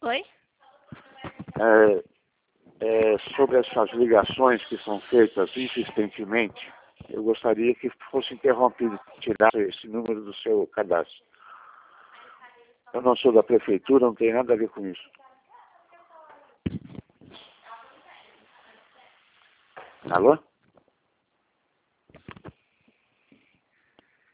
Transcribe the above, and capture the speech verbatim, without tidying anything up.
Oi? É, é, sobre essas ligações que são feitas insistentemente, eu gostaria que fosse interrompido, tirasse esse número do seu cadastro. Eu não sou da prefeitura, não tem nada a ver com isso. Alô?